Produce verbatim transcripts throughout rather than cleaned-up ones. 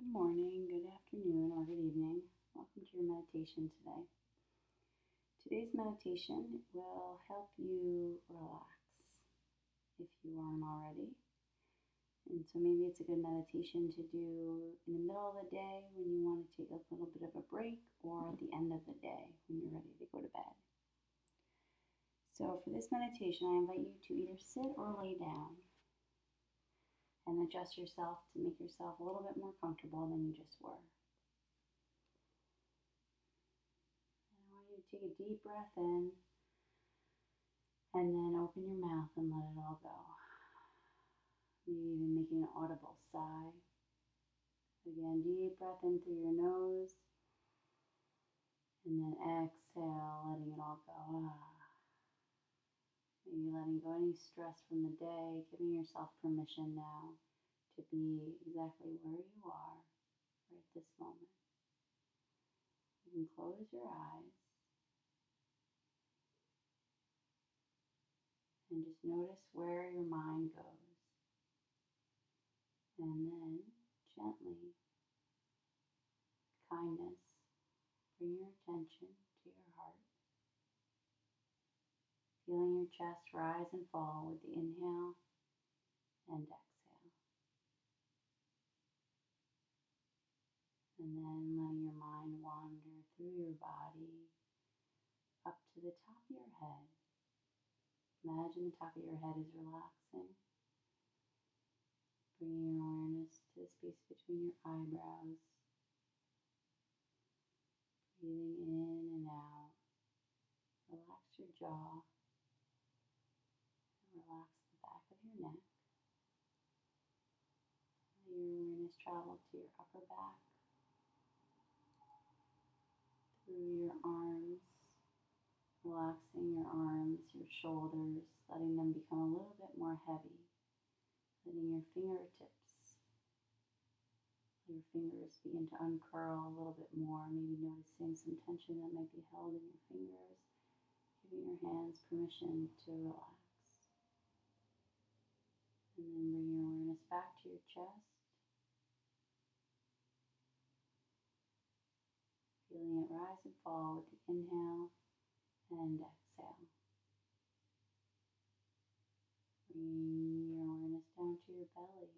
Good morning, good afternoon, or good evening. Welcome to your meditation today. Today's meditation will help you relax if you aren't already. And so maybe it's a good meditation to do in the middle of the day when you want to take a little bit of a break, or at the end of the day when you're ready to go to bed. So for this meditation, I invite you to either sit or lay down and adjust yourself to make yourself a little bit more comfortable than you just were. And I want you to take a deep breath in and then open your mouth and let it all go. Maybe even making an audible sigh. Again, deep breath in through your nose and then exhale, letting it all go. Ah. Maybe letting go any stress from the day, giving yourself permission now to be exactly where you are right this moment. You can close your eyes and just notice where your mind goes. And then gently, kindness, bring your attention to your heart. Feeling your chest rise and fall with the inhale and exhale. And then letting your mind wander through your body up to the top of your head. Imagine the top of your head is relaxing. Bringing your awareness to the space between your eyebrows. Breathing in and out. Relax your jaw. And relax the back of your neck. Let your awareness travel to your upper back. Through your arms. Relaxing your arms, your shoulders, letting them become a little bit more heavy. Letting your fingertips, your fingers begin to uncurl a little bit more. Maybe noticing some tension that might be held in your fingers. Giving your hands permission to relax. And then bring your awareness back to your chest. Feeling it rise and fall with the inhale and exhale. Bring your awareness down to your belly.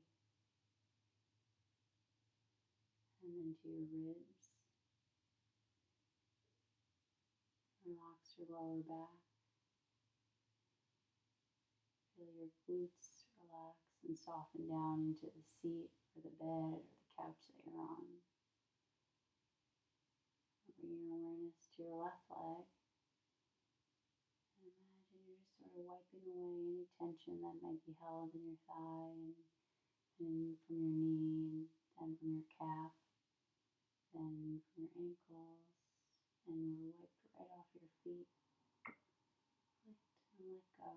And then to your ribs. Relax your lower back. Feel your glutes relax and soften down into the seat or the bed or the couch that you're on. Bring your awareness to your left leg. And imagine you're just sort of wiping away any tension that might be held in your thigh and, and from your knee, and then from your calf, then from your ankles, and wipe right off your feet. Lift and let go.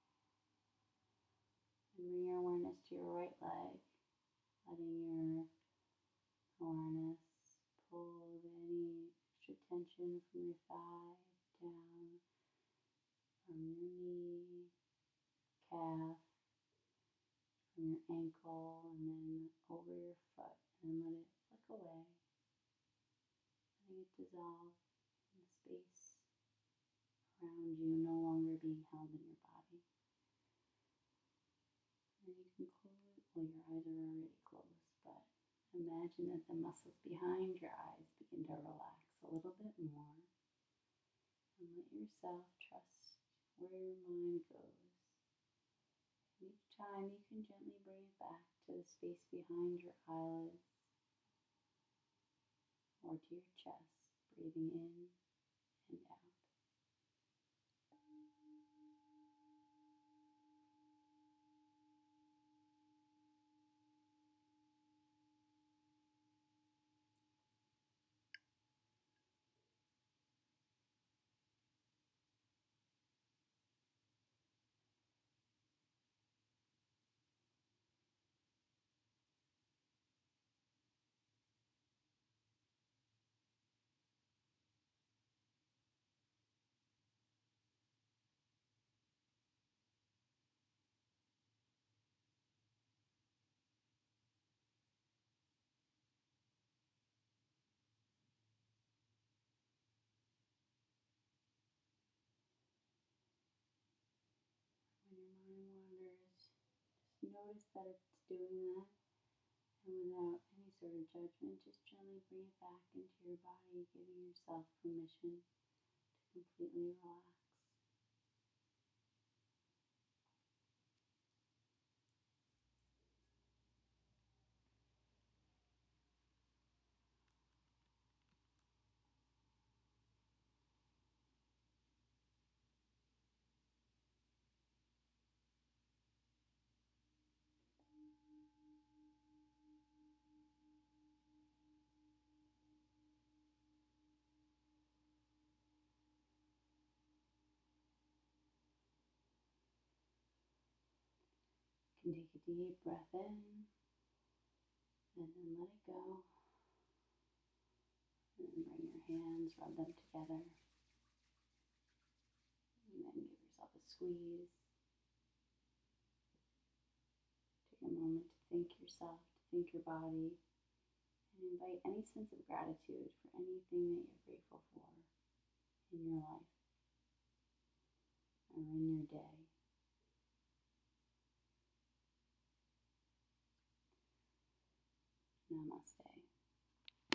And bring your awareness to your right leg, letting your awareness pull any extra tension from your thigh down from your knee, calf, from your ankle, and then over your foot, and let it flick away, letting it dissolve in the space around you, no longer being held in your body. And you can close, well, your eyes are already closed, but imagine that the muscles behind your eyes begin to relax a little bit more. And let yourself trust where your mind goes. And each time you can gently bring it back to the space behind your eyelids or to your chest, breathing in and out. mind wanders, just notice that it's doing that. And without any sort of judgment, just gently bring it back into your body, giving yourself permission to completely relax. You can take a deep breath in and then let it go. And then bring your hands, rub them together. And then give yourself a squeeze. Take a moment to thank yourself, to thank your body, and invite any sense of gratitude for anything that you're grateful for in your life or in your day. Namaste.